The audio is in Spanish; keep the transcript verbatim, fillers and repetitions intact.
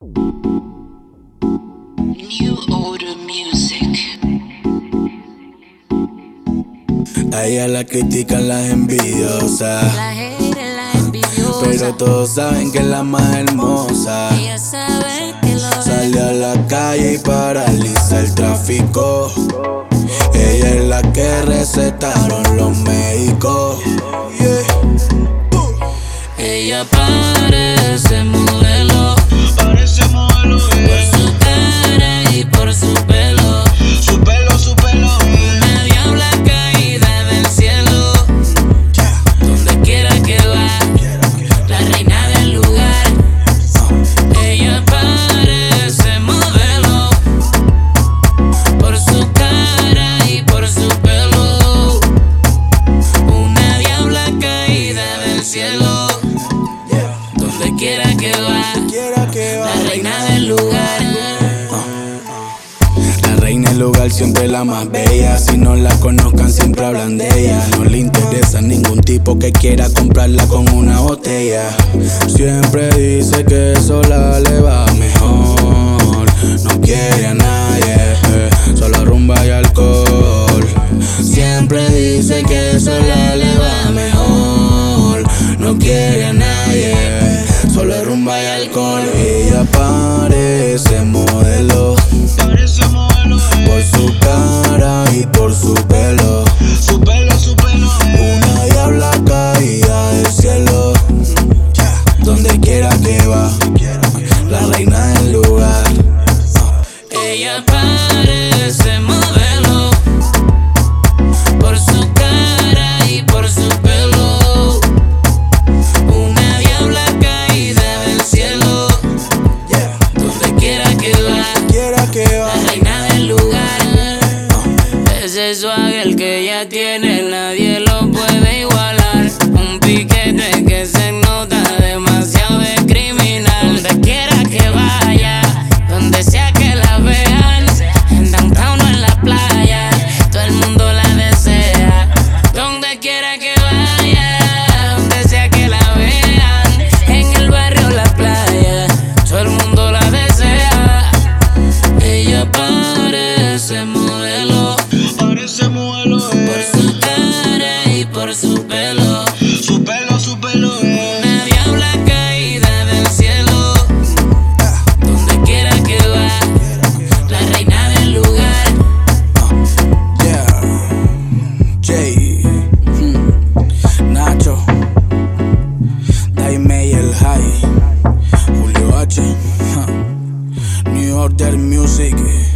New Order Music. A ella la critican las envidiosas, La hater, la envidiosa, pero todos saben que es la más hermosa. ella sabe que lo Sale a la calle y paraliza el tráfico. Ella es la que recetaron los médicos. Ella parece modelo, Parece modelo, por eh. su cara y por su pelo. Su pelo, su pelo, eh. Una diabla caída del cielo. Donde quiera que va, la reina del lugar. Ella parece modelo, por su cara y por su pelo. Una diabla caída del cielo. Donde quiera que va, Quiera que va. la reina del lugar. La reina del lugar, siempre la más bella. Si no la conozcan, siempre hablan de ella. No le interesa ningún tipo que quiera comprarla con una botella. Siempre dice que sola le va mejor. No quiere a nadie, eh, solo rumba y alcohol. Siempre dice que sola le va mejor. No quiere a nadie, solo rumba y alcohol. Ella parece modelo, Parece modelo, eh. por su cara y por su pelo. Su pelo, su pelo, eh. Una diabla caída del cielo. Donde quiera que va, la reina del lugar. Ella parece modelo, por su cara y por su pelo. Una diabla caída del cielo. Donde quiera que va, Quiera que va. la reina del lugar. Ese swagger que ella tiene, nadie lo puede igualar. Un piquete que se nota demasiado de criminal. Donde quiera que vaya, donde sea que la vean, en downtown o en la playa, todo el mundo la desea. Donde quiera que vaya, donde sea que la vean, en el barrio o la playa, todo el mundo la desea. Ella parece modelo, Parece modelo, por eh. su cara y por su pelo. Su pelo, su pelo, eh. Una diabla caída del cielo. Donde quiera que va, la reina del lugar. Yeah. Jay, hmm. Nacho, Daime y el High, Julio H, huh. New Order Music.